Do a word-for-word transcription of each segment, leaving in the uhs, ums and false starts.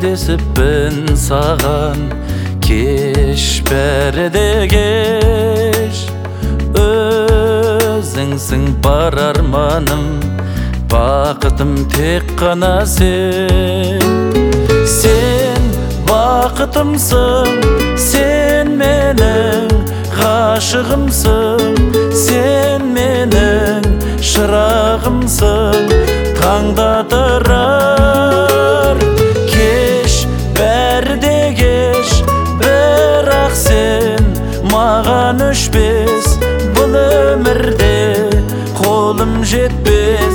кездесіппін саған, кеш бәрі де кеш. Өзіңсің бар арманым, бақытым тек қана сен. Сен бақытымсың, сен менің ғашығымсың, сен менің шырағымсың, таңдатырар кеш, бәрі де кеш. Бірақ сен маған өшпес, бұл өмірде қолым жетпес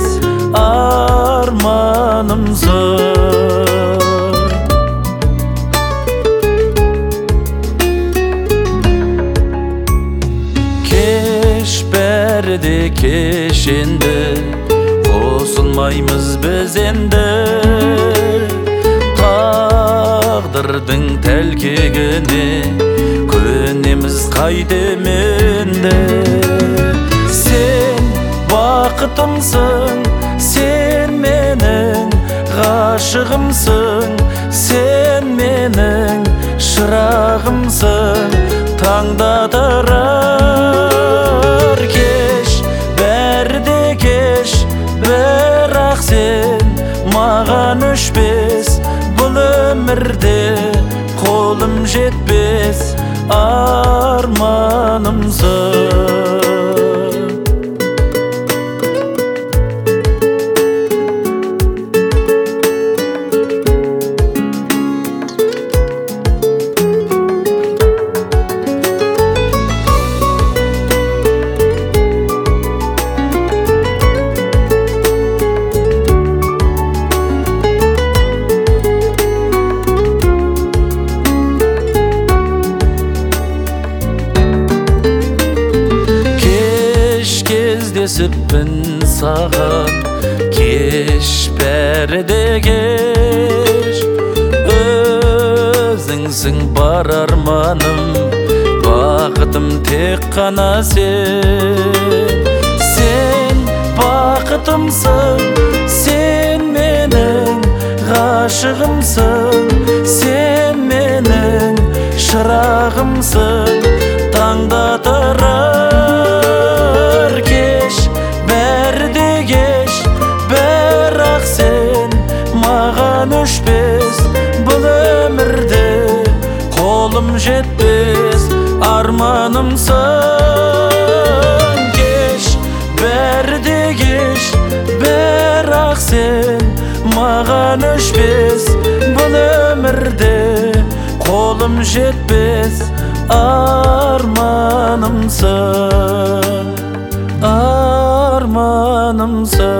арманымсың. Кеш, бәрі де кеш енді, қосылмаймыз біз енді. Тағдырдың тәлкегіне көнеміз қайтеменді. Сен бақытымсың, сен менің ғашығымсың, сен менің шырағымсың, таңдатырар кеш, бәрі де кеш. Бірақ сен маған өшпес, бұл өмірде қолым жетпес арманымсың. Кездесіппін саған, кеш, бәрі де кеш. Өзіңсің бар арманым, бақытым тек қана сен. Сен бақытымсың, сен менің ғашығымсың, сен менің шырағымсың, таңдатырар кеш, бәрі де кеш. Бірақ сен маған өшпес, бұл өмірде қолым жетпес арманымсың. Кеш, бәрі де кеш. Бірақ сен маған өшпес, бұл өмірде қолым жетпес арманымсың, арманымсың.